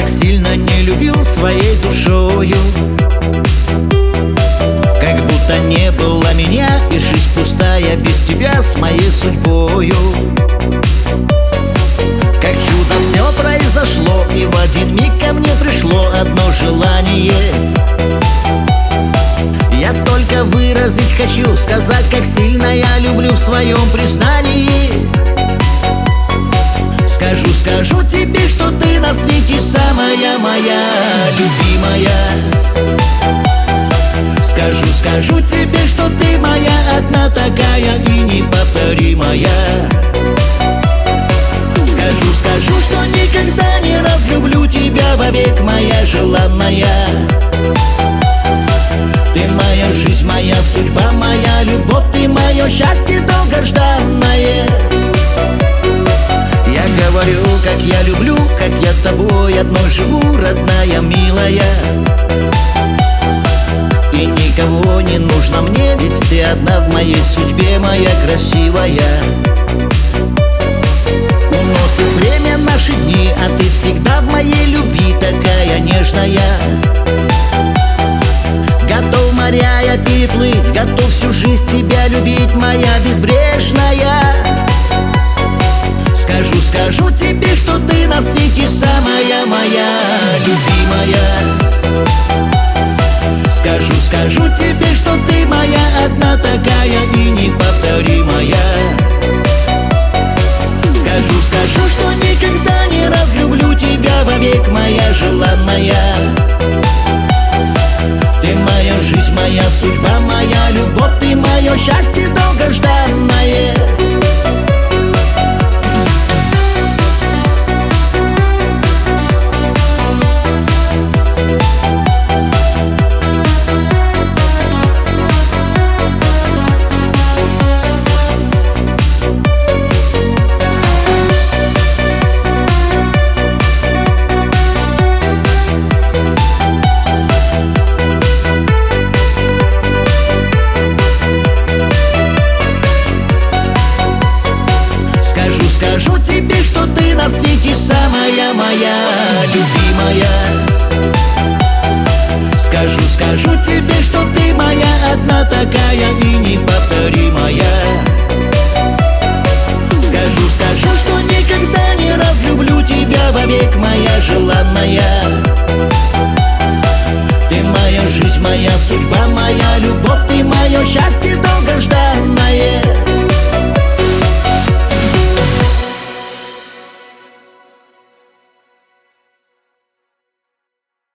сильно не любил своей душою, как будто не было меня, и жизнь пустая без тебя с моей судьбою. Как чудо все произошло, и в один миг ко мне пришло одно желание. Я столько выразить хочу, сказать, как сильно я люблю в своем признании. Скажу тебе, что ты на свете самая моя любимая. Скажу тебе, что ты моя одна такая и неповторимая. Скажу, что никогда не разлюблю тебя вовек, моя желанная. Ты моя жизнь, моя судьба, моя любовь, ты мое счастье долгожданное. Я говорю, как я люблю, как я тобой одной живу, родная, милая. И никого не нужно мне, ведь ты одна в моей судьбе, моя красивая. Уносит время наши дни, а ты всегда в моей любви такая нежная. Готов моря я переплыть, готов всю жизнь тебя любить, моя безбрежная. Скажу тебе, что ты на свете самая моя любимая. Скажу тебе, что ты моя одна такая и неповторимая. Скажу, что никогда не разлюблю тебя вовек, моя желанная. Ты моя жизнь, моя судьба, моя любовь, ты мое счастье долгожданное. Скажу тебе, что ты на свете самая моя любимая. Скажу тебе, что ты моя одна такая и неповторимая. Скажу, что никогда не разлюблю тебя вовек, моя желанная. Ты моя жизнь, моя судьба, моя любовь, ты мое счастье долгожданное.